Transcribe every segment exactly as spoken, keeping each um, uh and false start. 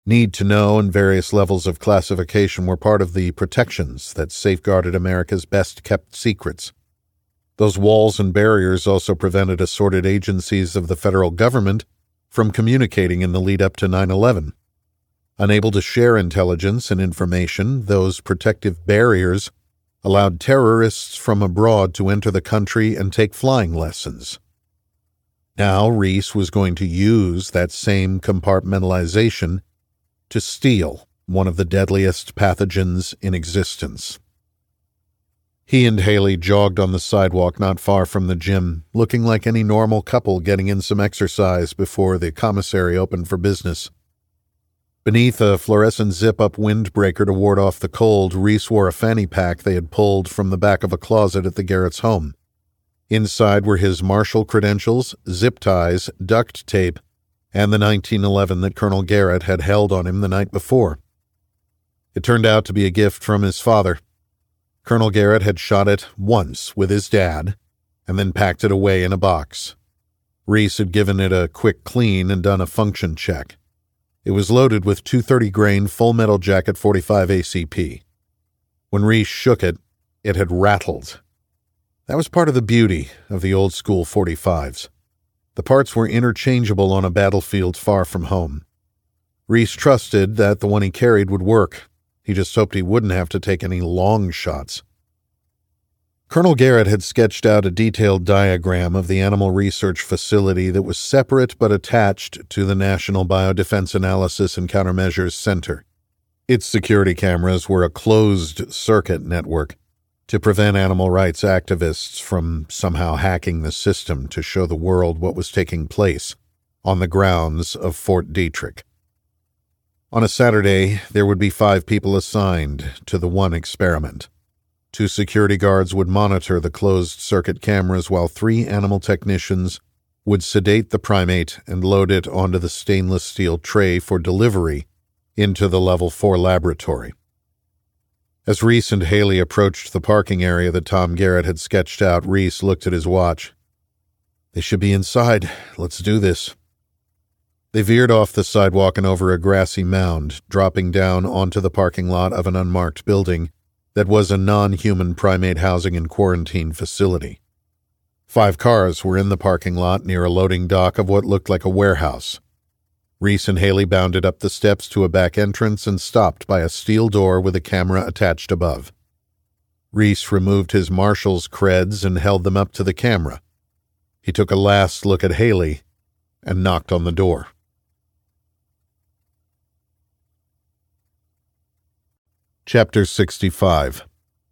Need to know and various levels of classification were part of the protections that safeguarded America's best-kept secrets. Those walls and barriers also prevented assorted agencies of the federal government from communicating in the lead-up to nine eleven. Unable to share intelligence and information, those protective barriers allowed terrorists from abroad to enter the country and take flying lessons. Now Reese was going to use that same compartmentalization to steal one of the deadliest pathogens in existence. He and Haley jogged on the sidewalk not far from the gym, looking like any normal couple getting in some exercise before the commissary opened for business. Beneath a fluorescent zip-up windbreaker to ward off the cold, Reese wore a fanny pack they had pulled from the back of a closet at the Garrett's home. Inside were his marshal credentials, zip ties, duct tape, and the nineteen eleven that Colonel Garrett had held on him the night before. It turned out to be a gift from his father. Colonel Garrett had shot it once with his dad, and then packed it away in a box. Reese had given it a quick clean and done a function check. It was loaded with two thirty grain Full Metal Jacket forty-five A C P. When Reese shook it, it had rattled. That was part of the beauty of the old-school forty-fives. The parts were interchangeable on a battlefield far from home. Reese trusted that the one he carried would work. He just hoped he wouldn't have to take any long shots. Colonel Garrett had sketched out a detailed diagram of the animal research facility that was separate but attached to the National Biodefense Analysis and Countermeasures Center. Its security cameras were a closed-circuit network to prevent animal rights activists from somehow hacking the system to show the world what was taking place on the grounds of Fort Detrick. On a Saturday, there would be five people assigned to the one experiment. Two security guards would monitor the closed-circuit cameras while three animal technicians would sedate the primate and load it onto the stainless steel tray for delivery into the Level four laboratory. As Reese and Haley approached the parking area that Tom Garrett had sketched out, Reese looked at his watch. They should be inside. Let's do this. They veered off the sidewalk and over a grassy mound, dropping down onto the parking lot of an unmarked building that was a non-human primate housing and quarantine facility. Five cars were in the parking lot near a loading dock of what looked like a warehouse. Reese and Haley bounded up the steps to a back entrance and stopped by a steel door with a camera attached above. Reese removed his marshal's creds and held them up to the camera. He took a last look at Haley and knocked on the door. Chapter sixty-five.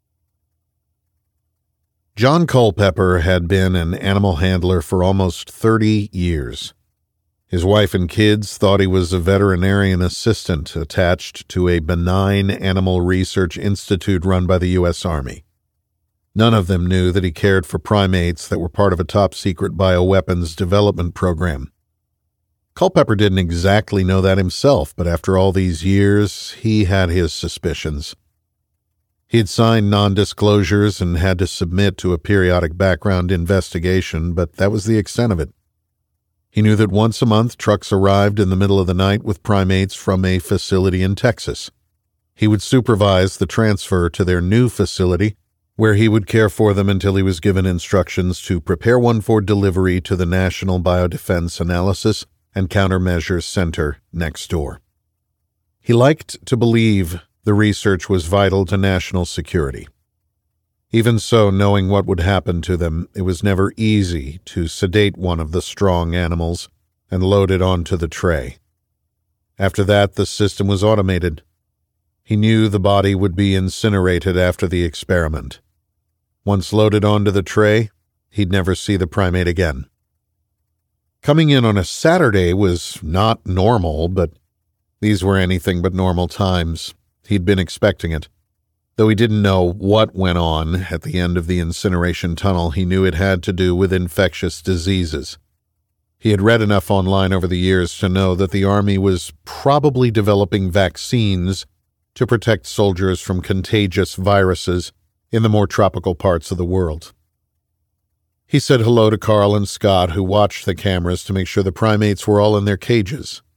John Culpepper had been an animal handler for almost thirty years. His wife and kids thought he was a veterinarian assistant attached to a benign animal research institute run by the U S Army. None of them knew that he cared for primates that were part of a top-secret bioweapons development program. Culpepper didn't exactly know that himself, but after all these years, he had his suspicions. He had signed non-disclosures and had to submit to a periodic background investigation, but that was the extent of it. He knew that once a month trucks arrived in the middle of the night with primates from a facility in Texas. He would supervise the transfer to their new facility, where he would care for them until he was given instructions to prepare one for delivery to the National Biodefense Analysis and Countermeasures Center next door. He liked to believe the research was vital to national security. Even so, knowing what would happen to them, it was never easy to sedate one of the strong animals and load it onto the tray. After that, the system was automated. He knew the body would be incinerated after the experiment. Once loaded onto the tray, he'd never see the primate again. Coming in on a Saturday was not normal, but these were anything but normal times. He'd been expecting it. Though he didn't know what went on at the end of the incineration tunnel, he knew it had to do with infectious diseases. He had read enough online over the years to know that the Army was probably developing vaccines to protect soldiers from contagious viruses in the more tropical parts of the world. He said hello to Carl and Scott, who watched the cameras to make sure the primates were all in their cages.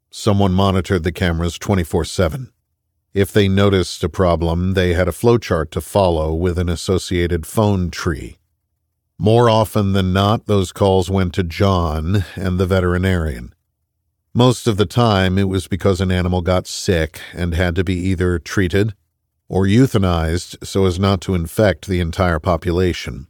Someone monitored the cameras twenty-four seven. If they noticed a problem, they had a flowchart to follow with an associated phone tree. More often than not, those calls went to John and the veterinarian. Most of the time, it was because an animal got sick and had to be either treated or euthanized so as not to infect the entire population.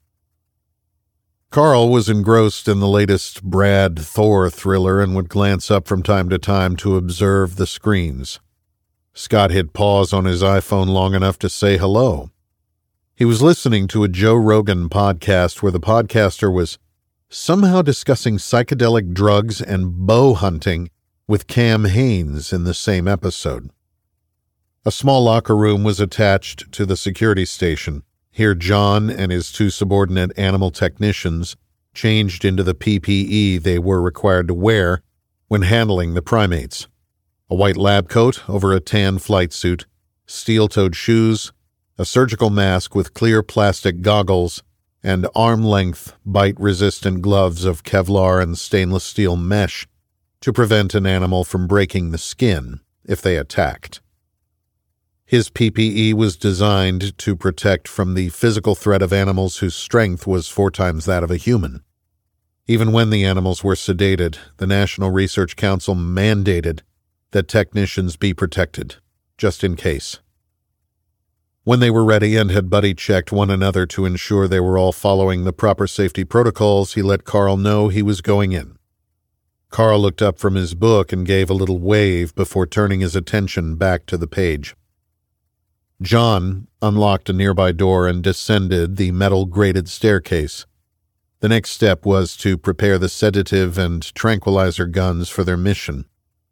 Carl was engrossed in the latest Brad Thor thriller and would glance up from time to time to observe the screens. Scott hit pause on his iPhone long enough to say hello. He was listening to a Joe Rogan podcast where the podcaster was somehow discussing psychedelic drugs and bow hunting with Cam Haines in the same episode. A small locker room was attached to the security station. Here John and his two subordinate animal technicians changed into the P P E they were required to wear when handling the primates. A white lab coat over a tan flight suit, steel-toed shoes, a surgical mask with clear plastic goggles, and arm-length, bite-resistant gloves of Kevlar and stainless steel mesh to prevent an animal from breaking the skin if they attacked. His P P E was designed to protect from the physical threat of animals whose strength was four times that of a human. Even when the animals were sedated, the National Research Council mandated that technicians be protected, just in case. When they were ready and had buddy-checked one another to ensure they were all following the proper safety protocols, he let Carl know he was going in. Carl looked up from his book and gave a little wave before turning his attention back to the page. John unlocked a nearby door and descended the metal-grated staircase. The next step was to prepare the sedative and tranquilizer guns for their mission.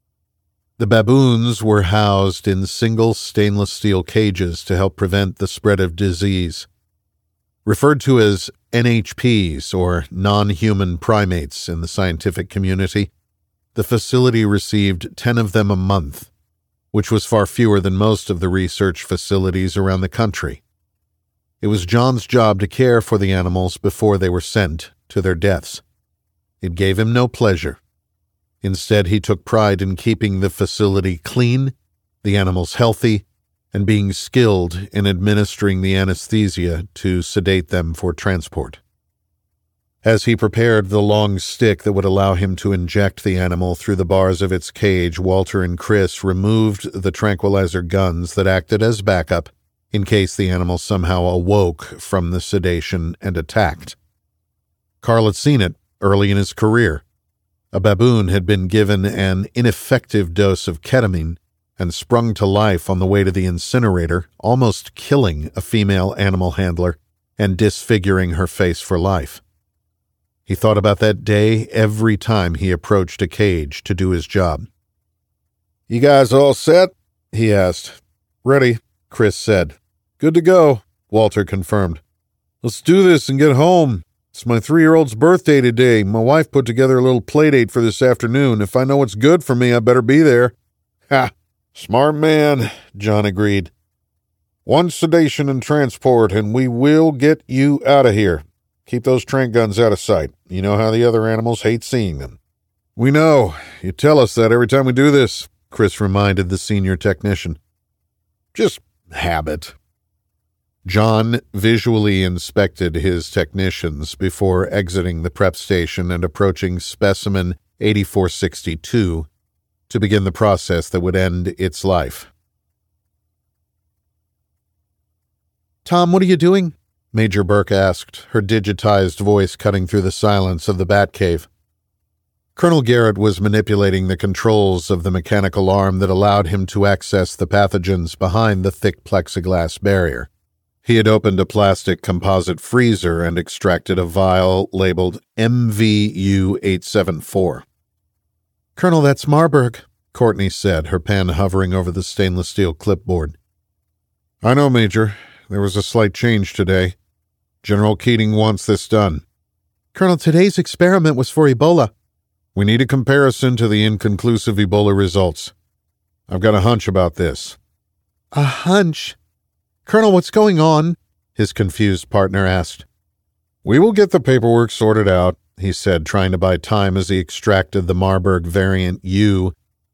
The baboons were housed in single stainless steel cages to help prevent the spread of disease. Referred to as N H Ps, or non-human primates in the scientific community, the facility received ten of them a month, which was far fewer than most of the research facilities around the country. It was John's job to care for the animals before they were sent to their deaths. It gave him no pleasure. Instead, he took pride in keeping the facility clean, the animals healthy, and being skilled in administering the anesthesia to sedate them for transport. As he prepared the long stick that would allow him to inject the animal through the bars of its cage, Walter and Chris removed the tranquilizer guns that acted as backup in case the animal somehow awoke from the sedation and attacked. Carl had seen it early in his career. A baboon had been given an ineffective dose of ketamine and sprung to life on the way to the incinerator, almost killing a female animal handler and disfiguring her face for life. He thought about that day every time he approached a cage to do his job. "You guys all set?" he asked. "Ready," Chris said. "Good to go," Walter confirmed. "Let's do this and get home. It's my three-year-old's birthday today. My wife put together a little play date for this afternoon. If I know what's good for me, I better be there." "Ha! Smart man," John agreed. "One sedation and transport, and we will get you out of here. Keep those tranq guns out of sight. You know how the other animals hate seeing them." "We know. You tell us that every time we do this," Chris reminded the senior technician. "Just habit." John visually inspected his technicians before exiting the prep station and approaching specimen eighty-four sixty-two to begin the process that would end its life. "Tom, what are you doing?" Major Burke asked, her digitized voice cutting through the silence of the Batcave. Colonel Garrett was manipulating the controls of the mechanical arm that allowed him to access the pathogens behind the thick plexiglass barrier. He had opened a plastic composite freezer and extracted a vial labeled M V U eight seven four. "Colonel, that's Marburg," Courtney said, her pen hovering over the stainless steel clipboard. "I know, Major. There was a slight change today. General Keating wants this done." "Colonel, today's experiment was for Ebola." "We need a comparison to the inconclusive Ebola results. I've got a hunch about this." "A hunch? Colonel, what's going on?" his confused partner asked. "We will get the paperwork sorted out," he said, trying to buy time as he extracted the Marburg variant U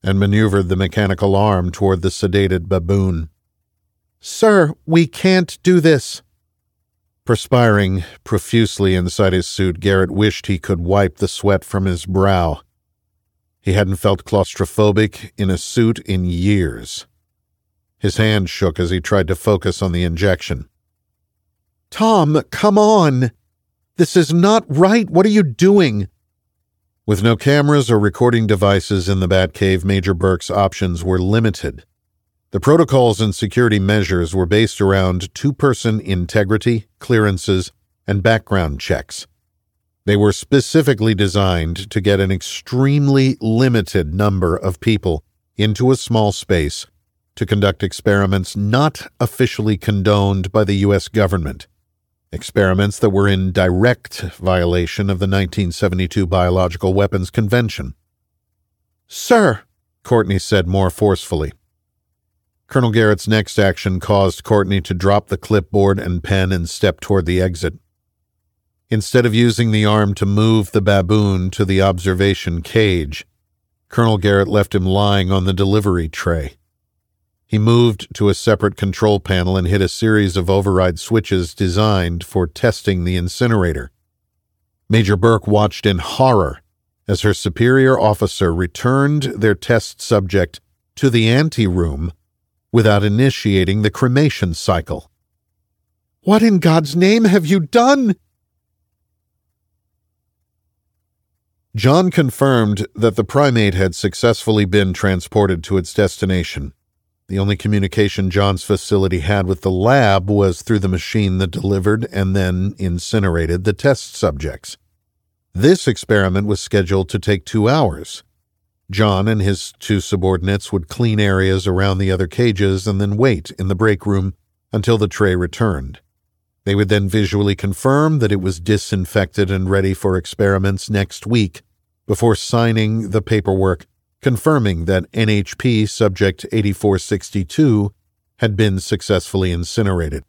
and maneuvered the mechanical arm toward the sedated baboon. "Sir, we can't do this." Perspiring profusely inside his suit, Garrett wished he could wipe the sweat from his brow. He hadn't felt claustrophobic in a suit in years. His hand shook as he tried to focus on the injection. "Tom, come on! This is not right! What are you doing?" With no cameras or recording devices in the Batcave, Major Burke's options were limited. The protocols and security measures were based around two-person integrity, clearances, and background checks. They were specifically designed to get an extremely limited number of people into a small space to conduct experiments not officially condoned by the U S government, experiments that were in direct violation of the nineteen seventy-two Biological Weapons Convention. "Sir," Courtney said more forcefully. Colonel Garrett's next action caused Courtney to drop the clipboard and pen and step toward the exit. Instead of using the arm to move the baboon to the observation cage, Colonel Garrett left him lying on the delivery tray. He moved to a separate control panel and hit a series of override switches designed for testing the incinerator. Major Burke watched in horror as her superior officer returned their test subject to the anteroom without initiating the cremation cycle. "What in God's name have you done?" John confirmed that the primate had successfully been transported to its destination. The only communication John's facility had with the lab was through the machine that delivered and then incinerated the test subjects. This experiment was scheduled to take two hours. John and his two subordinates would clean areas around the other cages and then wait in the break room until the tray returned. They would then visually confirm that it was disinfected and ready for experiments next week before signing the paperwork confirming that N H P Subject eighty-four sixty-two had been successfully incinerated.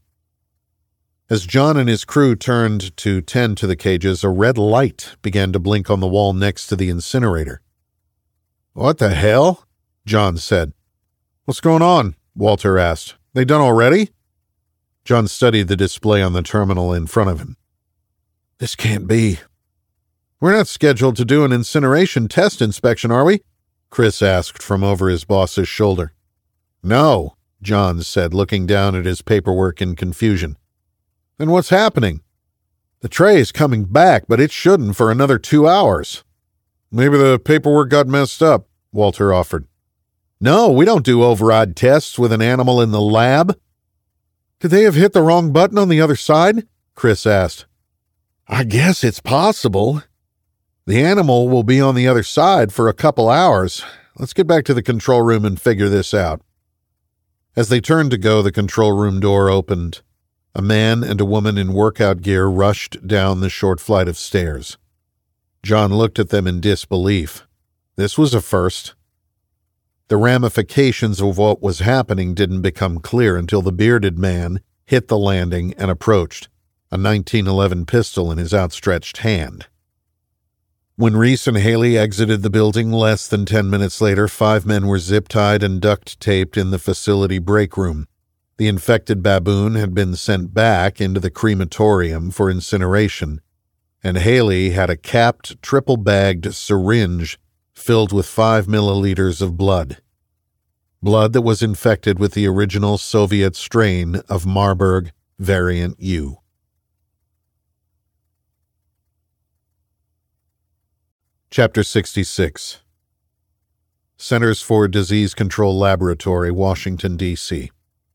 As John and his crew turned to tend to the cages, a red light began to blink on the wall next to the incinerator. "What the hell?" John said. "What's going on?" Walter asked. "They done already?" John studied the display on the terminal in front of him. "This can't be." "We're not scheduled to do an incineration test inspection, are we?" Chris asked from over his boss's shoulder. "No," John said, looking down at his paperwork in confusion. "Then what's happening?" "The tray is coming back, but it shouldn't for another two hours." "Maybe the paperwork got messed up," Walter offered. "No, we don't do override tests with an animal in the lab." "Could they have hit the wrong button on the other side?" Chris asked. "I guess it's possible. The animal will be on the other side for a couple hours. Let's get back to the control room and figure this out." As they turned to go, the control room door opened. A man and a woman in workout gear rushed down the short flight of stairs. John looked at them in disbelief. This was a first. The ramifications of what was happening didn't become clear until the bearded man hit the landing and approached, a nineteen eleven pistol in his outstretched hand. When Reese and Haley exited the building less than ten minutes later, five men were zip-tied and duct-taped in the facility break room. The infected baboon had been sent back into the crematorium for incineration, and Haley had a capped, triple-bagged syringe filled with five milliliters of blood. Blood that was infected with the original Soviet strain of Marburg Variant U. Chapter sixty-six. Centers for Disease Control Laboratory, Washington, D C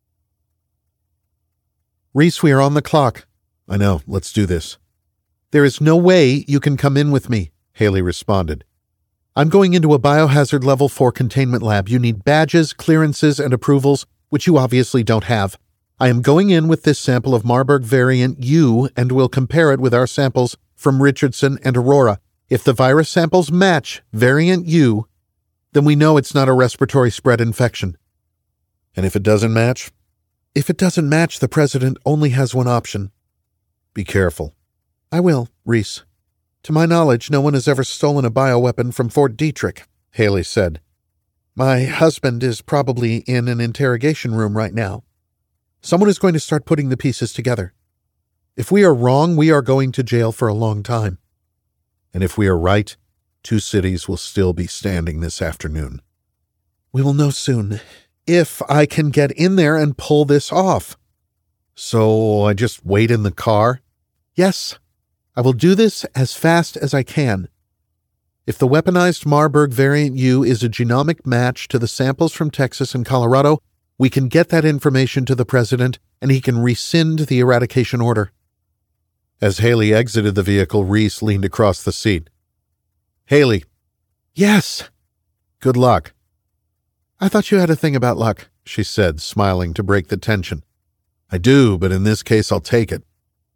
"Reese, we are on the clock." "I know. Let's do this." "There is no way you can come in with me," Haley responded. "I'm going into a biohazard level four containment lab. You need badges, clearances, and approvals, which you obviously don't have. I am going in with this sample of Marburg Variant U and will compare it with our samples from Richardson and Aurora. If the virus samples match Variant U, then we know it's not a respiratory spread infection." "And if it doesn't match?" "If it doesn't match, the president only has one option." "Be careful." "I will, Reese. To my knowledge, no one has ever stolen a bioweapon from Fort Detrick," Haley said. My husband is probably in an interrogation room right now. Someone is going to start putting the pieces together. If we are wrong, we are going to jail for a long time. And if we are right, two cities will still be standing this afternoon. We will know soon, if I can get in there and pull this off. So I just wait in the car? Yes, I will do this as fast as I can. If the weaponized Marburg variant U is a genomic match to the samples from Texas and Colorado, we can get that information to the president and he can rescind the eradication order. As Haley exited the vehicle, Reese leaned across the seat. Haley. Yes. Good luck. I thought you had a thing about luck, she said, smiling to break the tension. I do, but in this case I'll take it.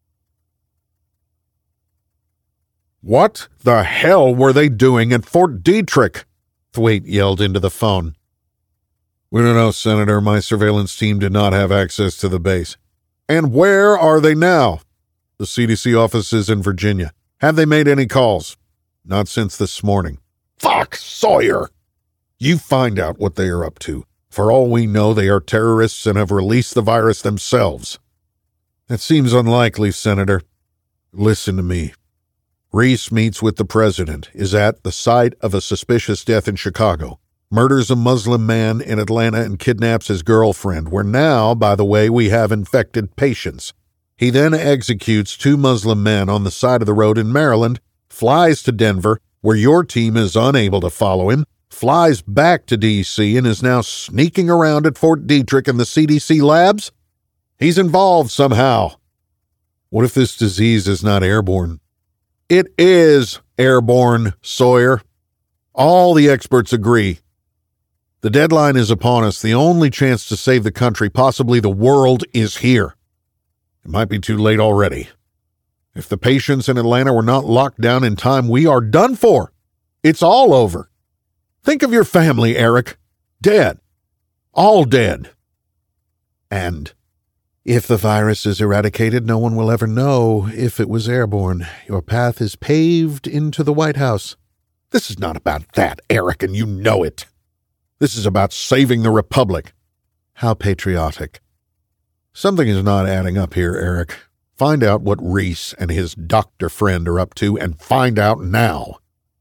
What the hell were they doing at Fort Detrick? Thwaite yelled into the phone. We don't know, Senator. My surveillance team did not have access to the base. And where are they now? The C D C office is in Virginia. Have they made any calls? Not since this morning. Fuck, Sawyer! You find out what they are up to. For all we know, they are terrorists and have released the virus themselves. That seems unlikely, Senator. Listen to me. Reese meets with the president, is at the site of a suspicious death in Chicago, murders a Muslim man in Atlanta and kidnaps his girlfriend, where now, by the way, we have infected patients. He then executes two Muslim men on the side of the road in Maryland, flies to Denver, where your team is unable to follow him, flies back to D C and is now sneaking around at Fort Detrick and the C D C labs? He's involved somehow. What if this disease is not airborne? It is airborne, Sawyer. All the experts agree. The deadline is upon us. The only chance to save the country, possibly the world, is here. It might be too late already. If the patients in Atlanta were not locked down in time, we are done for. It's all over. Think of your family, Eric. Dead. All dead. And if the virus is eradicated, no one will ever know if it was airborne. Your path is paved into the White House. This is not about that, Eric, and you know it. This is about saving the Republic. How patriotic. Something is not adding up here, Eric. Find out what Reese and his doctor friend are up to, and find out now.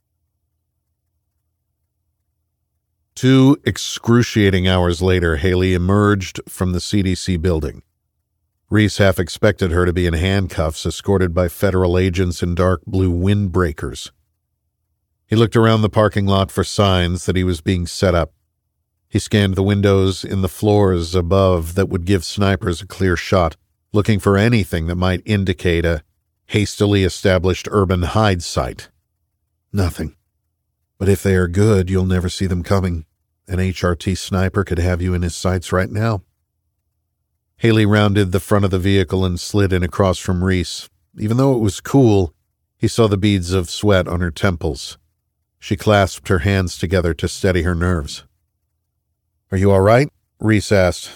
Two excruciating hours later, Haley emerged from the C D C building. Reese half expected her to be in handcuffs, escorted by federal agents in dark blue windbreakers. He looked around the parking lot for signs that he was being set up. He scanned the windows in the floors above that would give snipers a clear shot, looking for anything that might indicate a hastily established urban hide site. Nothing. But if they are good, you'll never see them coming. An H R T sniper could have you in his sights right now. Haley rounded the front of the vehicle and slid in across from Reese. Even though it was cool, he saw the beads of sweat on her temples. She clasped her hands together to steady her nerves. Are you all right? Reese asked.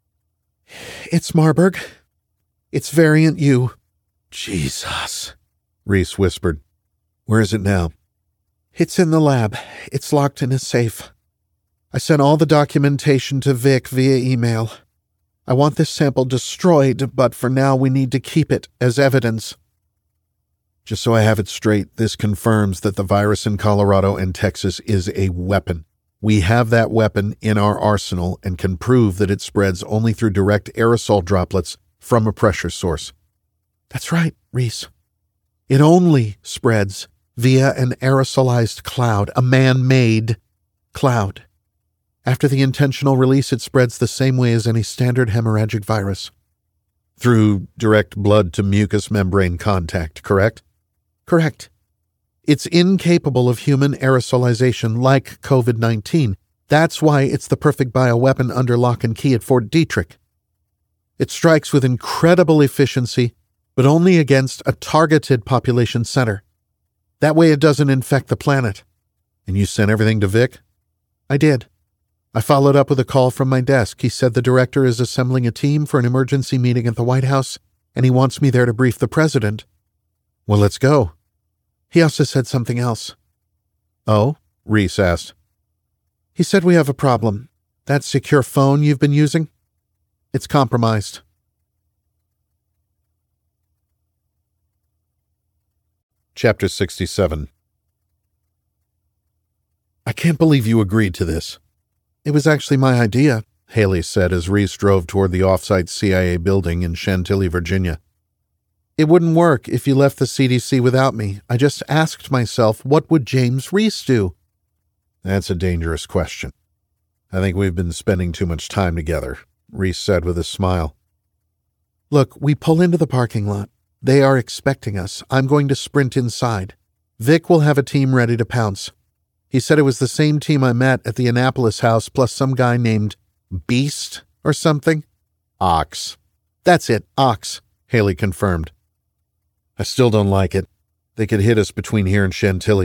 It's Marburg. It's variant U. Jesus, Reese whispered. Where is it now? It's in the lab. It's locked in a safe. I sent all the documentation to Vic via email. I want this sample destroyed, but for now we need to keep it as evidence. Just so I have it straight, this confirms that the virus in Colorado and Texas is a weapon. We have that weapon in our arsenal and can prove that it spreads only through direct aerosol droplets from a pressure source. That's right, Reese. It only spreads via an aerosolized cloud, a man-made cloud. After the intentional release, it spreads the same way as any standard hemorrhagic virus. Through direct blood-to-mucous membrane contact, correct? Correct. It's incapable of human aerosolization like COVID nineteen. That's why it's the perfect bioweapon under lock and key at Fort Detrick. It strikes with incredible efficiency, but only against a targeted population center. That way it doesn't infect the planet. And you sent everything to Vic? I did. I followed up with a call from my desk. He said the director is assembling a team for an emergency meeting at the White House, and he wants me there to brief the president. Well, let's go. He also said something else. Oh? Reese asked. He said we have a problem. That secure phone you've been using? It's compromised. Chapter sixty-seven. I can't believe you agreed to this. It was actually my idea, Haley said as Reese drove toward the off-site C I A building in Chantilly, Virginia. It wouldn't work if you left the C D C without me. I just asked myself, what would James Reese do? That's a dangerous question. I think we've been spending too much time together, Reese said with a smile. Look, we pull into the parking lot. They are expecting us. I'm going to sprint inside. Vic will have a team ready to pounce. He said it was the same team I met at the Annapolis house plus some guy named Beast or something. Ox. That's it, Ox, Haley confirmed. I still don't like it. They could hit us between here and Chantilly.